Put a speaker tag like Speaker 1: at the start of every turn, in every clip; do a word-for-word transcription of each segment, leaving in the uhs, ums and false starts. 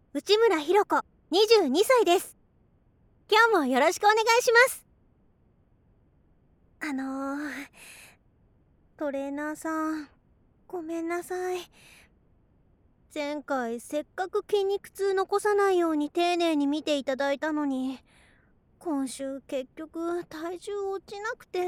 Speaker 1: 内村ひろ子、にじゅうにさいです。今日もよろしくお願いします。あのー、トレーナーさん、ごめんなさい。前回せっかく筋肉痛残さないように丁寧に見ていただいたのに、今週結局体重落ちなくて。い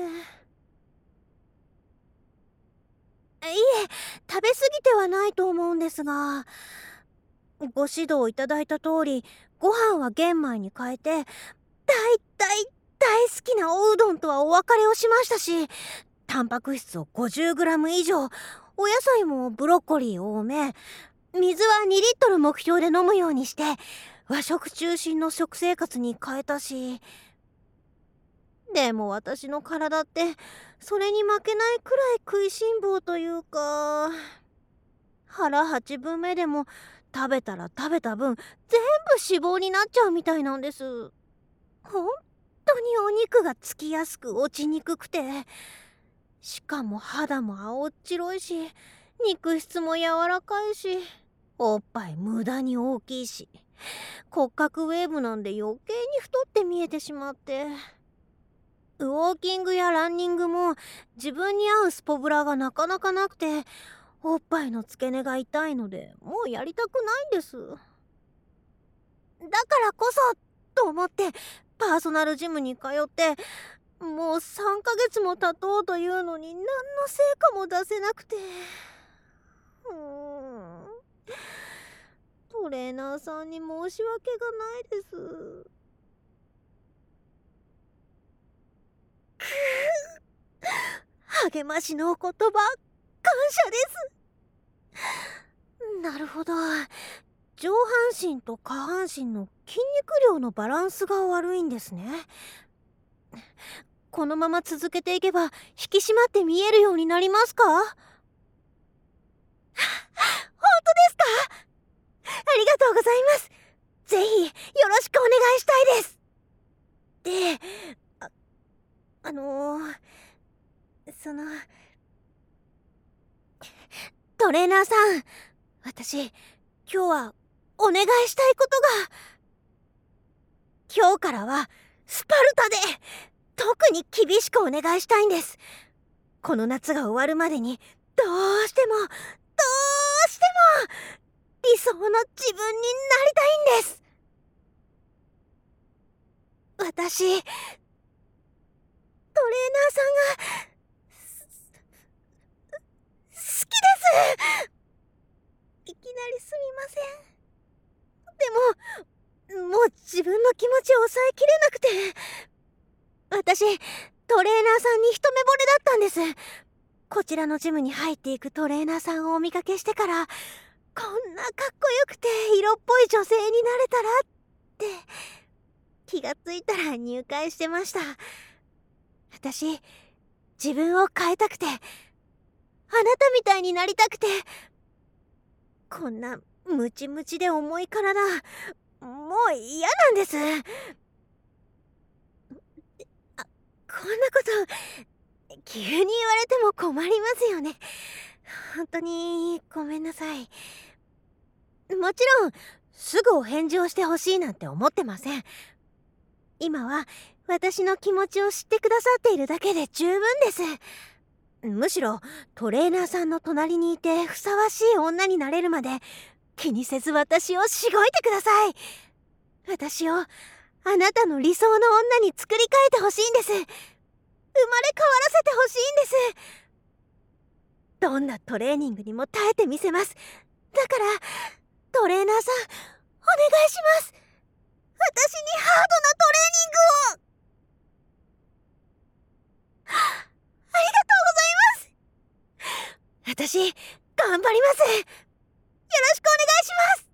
Speaker 1: え、食べ過ぎてはないと思うんですが、ご指導いただいた通り、ご飯は玄米に変えて、大大大好きなおうどんとはお別れをしましたし、タンパク質を ごじゅうグラム 以上、お野菜もブロッコリー多め、水はにリットル目標で飲むようにして和食中心の食生活に変えたし、でも私の体ってそれに負けないくらい食いしん坊というか、腹はちぶんめでも食べたら食べた分全部脂肪になっちゃうみたいなんです。本当にお肉がつきやすく落ちにくくて、しかも肌も青っ白いし、肉質も柔らかいし、おっぱい無駄に大きいし、骨格ウェーブなんで余計に太って見えてしまって、ウォーキングやランニングも自分に合うスポブラがなかなかなくて、おっぱいの付け根が痛いのでもうやりたくないんです。だからこそと思ってパーソナルジムに通って、もうさんかげつも経とうというのに何の成果も出せなくて、うーんトレーナーさんに申し訳がないです。励ましのお言葉、感謝です。なるほど、上半身と下半身の筋肉量のバランスが悪いんですね。このまま続けていけば引き締まって見えるようになりますか？本当ですか？ありがとうございます。ぜひよろしくお願いしたいです。で、あ、あのー、そのトレーナーさん、私今日はお願いしたいことが。今日からはスパルタで特に厳しくお願いしたいんです。この夏が終わるまでにどうしてもどうしても理想の自分になりたいんです。私、トレーナーさんが好きです。いきなりすみません。でももう自分の気持ちを抑えきれなくて、私トレーナーさんに一目惚れだったんです。こちらのジムに入っていくトレーナーさんをお見かけしてから、こんなかっこよくて色っぽい女性になれたらって気がついたら入会してました。私、自分を変えたくて、あなたみたいになりたくて、こんなムチムチで重い体もう嫌なんです。あ、こんなこと急に言われても困りますよね。本当にごめんなさい。もちろんすぐお返事をしてほしいなんて思ってません。今は私の気持ちを知ってくださっているだけで十分です。むしろトレーナーさんの隣にいてふさわしい女になれるまで気にせず私をしごいてください。私をあなたの理想の女に作り変えてほしいんです。生まれ変わらせてほしいんです。どんなトレーニングにも耐えてみせます。だからトレーナーさん、お願いします。私にハードなトレーニングを。ありがとうございます。私頑張ります。よろしくお願いします。